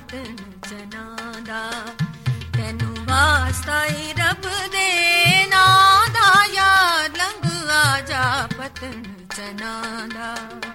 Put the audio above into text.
ਪਤਨ ਚਨਾ ਦਾ। ਤੈਨੂੰ ਵਾਸਤਾ ਈ ਰੱਬ ਦੇ ਨਾਂ ਦਾ, ਯਾਰ ਲੰਘ ਆ ਜਾ ਪਤਨ ਚਨਾ ਦਾ।